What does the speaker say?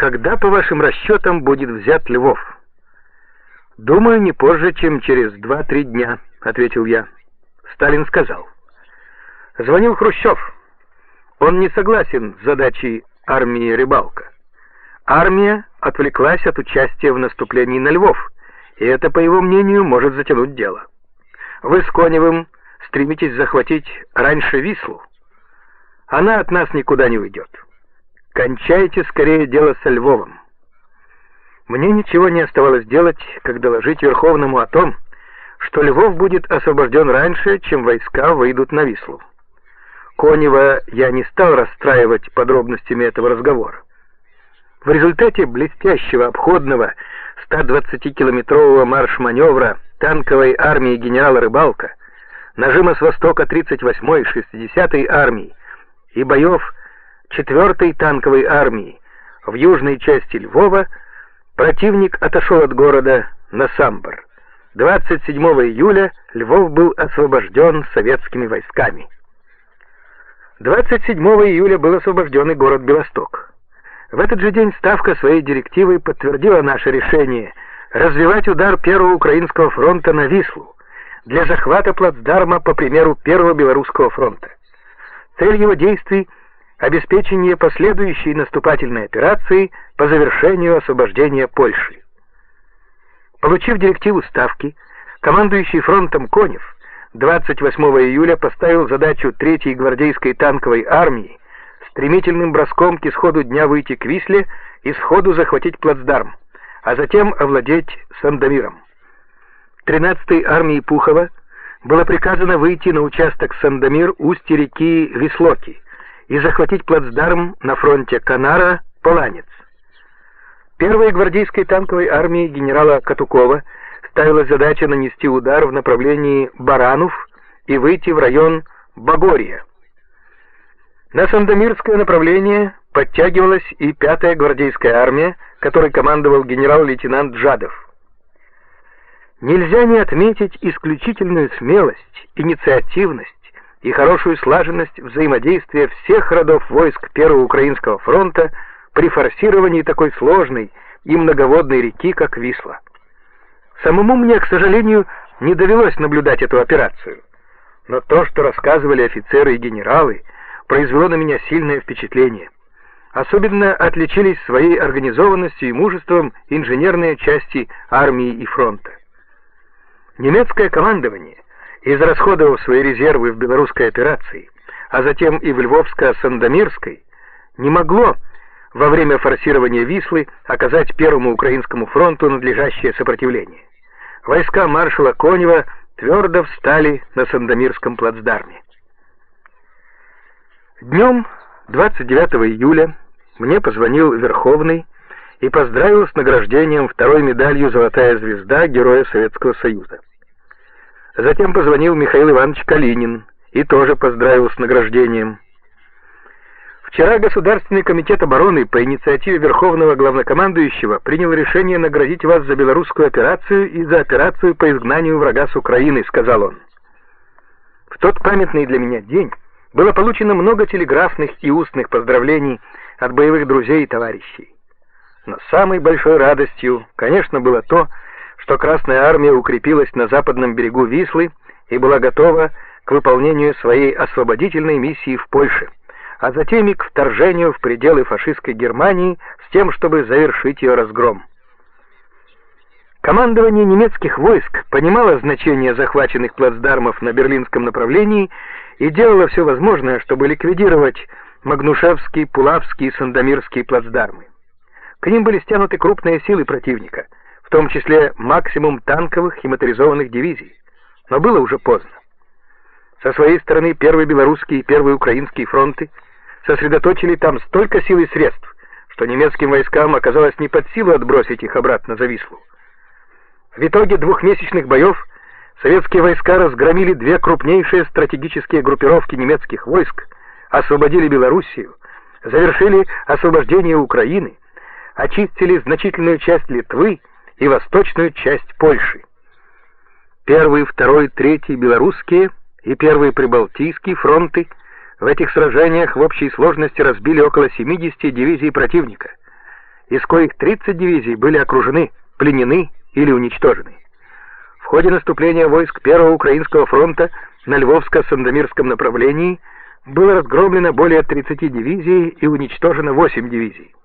когда, по вашим расчетам, будет взят Львов? Думаю, не позже, чем через 2-3 дня, ответил я. Сталин сказал. Звонил Хрущев. Он не согласен с задачей армии Рыбалка. Армия отвлеклась от участия в наступлении на Львов, и это, по его мнению, может затянуть дело. Вы с Коневым стремитесь захватить раньше Вислу. Она от нас никуда не уйдет. Кончайте скорее дело со Львовом. Мне ничего не оставалось делать, как доложить Верховному о том, что Львов будет освобожден раньше, чем войска выйдут на Вислу. Конева я не стал расстраивать подробностями этого разговора. В результате блестящего обходного 120-километрового марш-маневра танковой армии генерала Рыбалка, нажима с востока 38-й и 60-й армий и боев 4-й танковой армии в южной части Львова, противник отошел от города на Самбор. 27 июля Львов был освобожден советскими войсками. 27 июля был освобожден и город Белосток. В этот же день Ставка своей директивой подтвердила наше решение развивать удар Первого Украинского фронта на Вислу для захвата плацдарма по примеру Первого Белорусского фронта. Цель его действий — обеспечение последующей наступательной операции по завершению освобождения Польши. Получив директиву Ставки, командующий фронтом Конев 28 июля поставил задачу 3-й гвардейской танковой армии стремительным броском к исходу дня выйти к Висле и сходу захватить плацдарм, а затем овладеть Сандомиром. 13-й армии Пухова было приказано выйти на участок Сандомир устья реки Вислоки и захватить плацдарм на фронте Канара-Поланец. 1-й гвардейской танковой армии генерала Катукова ставилась задача нанести удар в направлении Баранов и выйти в район Багория. На Сандомирское направление подтягивалась и 5-я гвардейская армия, которой командовал генерал-лейтенант Жадов. Нельзя не отметить исключительную смелость, инициативность и хорошую слаженность взаимодействия всех родов войск Первого Украинского фронта при форсировании такой сложной и многоводной реки, как Висла. Самому мне, к сожалению, не довелось наблюдать эту операцию, но то, что рассказывали офицеры и генералы, произвело на меня сильное впечатление. Особенно отличились своей организованностью и мужеством инженерные части армии и фронта. Немецкое командование, израсходовав свои резервы в белорусской операции, а затем и в Львовско-Сандомирской, не могло во время форсирования Вислы оказать Первому Украинскому фронту надлежащее сопротивление. Войска маршала Конева твердо встали на Сандомирском плацдарме. Днем 29 июля мне позвонил Верховный и поздравил с награждением 2-й медалью «Золотая звезда» Героя Советского Союза. Затем позвонил Михаил Иванович Калинин и тоже поздравил с награждением. Вчера Государственный комитет обороны по инициативе Верховного Главнокомандующего принял решение наградить вас за белорусскую операцию и за операцию по изгнанию врага с Украины, сказал он. В тот памятный для меня день было получено много телеграфных и устных поздравлений от боевых друзей и товарищей. Но самой большой радостью, конечно, было то, что Красная Армия укрепилась на западном берегу Вислы и была готова к выполнению своей освободительной миссии в Польше, а затем и к вторжению в пределы фашистской Германии с тем, чтобы завершить ее разгром. Командование немецких войск понимало значение захваченных плацдармов на берлинском направлении и делало все возможное, чтобы ликвидировать Магнушевский, Пулавский и Сандомирский плацдармы. К ним были стянуты крупные силы противника, в том числе максимум танковых и моторизованных дивизий. Но было уже поздно. Со своей стороны Первый Белорусский и Первый Украинский фронты сосредоточили там столько сил и средств, что немецким войскам оказалось не под силу отбросить их обратно за Вислу. В итоге двухмесячных боев советские войска разгромили 2 крупнейшие стратегические группировки немецких войск, освободили Белоруссию, завершили освобождение Украины, очистили значительную часть Литвы и восточную часть Польши. 1-й, 2-й, 3-й белорусские и 1-й Прибалтийский фронты в этих сражениях в общей сложности разбили около 70 дивизий противника из коих 30 дивизий были окружены, пленены или уничтожены. В ходе наступления войск Первого Украинского фронта на Львовско-Сандомирском направлении было разгромлено более 30 дивизий и уничтожено 8 дивизий.